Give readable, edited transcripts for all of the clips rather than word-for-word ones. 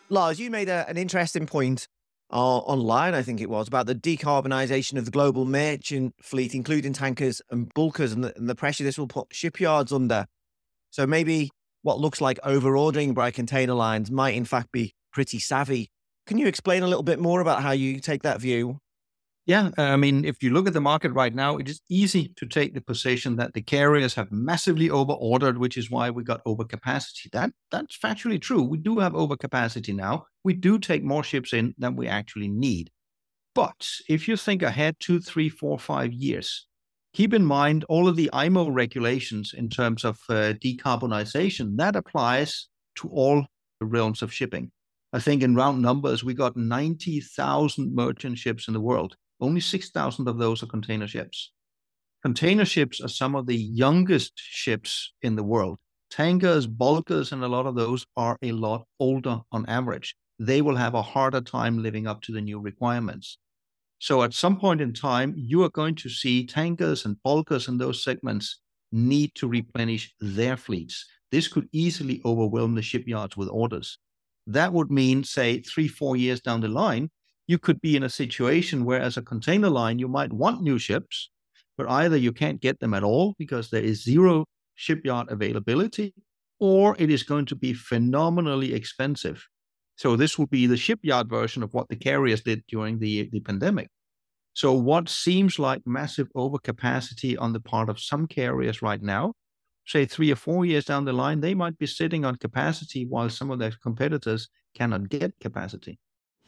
Lars, you made an interesting point online, I think it was, about the decarbonisation of the global merchant fleet, including tankers and bulkers, and the pressure this will put shipyards under. So maybe what looks like over-ordering by container lines might in fact be pretty savvy. Can you explain a little bit more about how you take that view? Yeah, I mean, if you look at the market right now, it is easy to take the position that the carriers have massively over-ordered, which is why we got overcapacity. That's factually true. We do have overcapacity now. We do take more ships in than we actually need. But if you think ahead 2, 3, 4, 5 years, keep in mind all of the IMO regulations in terms of decarbonization. That applies to all the realms of shipping. I think in round numbers, we got 90,000 merchant ships in the world. Only 6,000 of those are container ships. Container ships are some of the youngest ships in the world. Tankers, bulkers, and a lot of those are a lot older on average. They will have a harder time living up to the new requirements. So at some point in time, you are going to see tankers and bulkers in those segments need to replenish their fleets. This could easily overwhelm the shipyards with orders. That would mean, say, 3, 4 years down the line, you could be in a situation where, as a container line, you might want new ships, but either you can't get them at all because there is zero shipyard availability, or it is going to be phenomenally expensive. So this will be the shipyard version of what the carriers did during the pandemic. So what seems like massive overcapacity on the part of some carriers right now, say 3 or 4 years down the line, they might be sitting on capacity while some of their competitors cannot get capacity.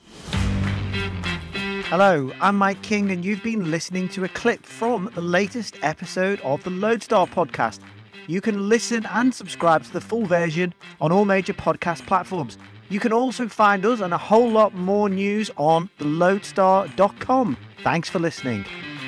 Hello, I'm Mike King, and you've been listening to a clip from the latest episode of the Lodestar podcast. You can listen and subscribe to the full version on all major podcast platforms. You can also find us and a whole lot more news on thelodestar.com. Thanks for listening.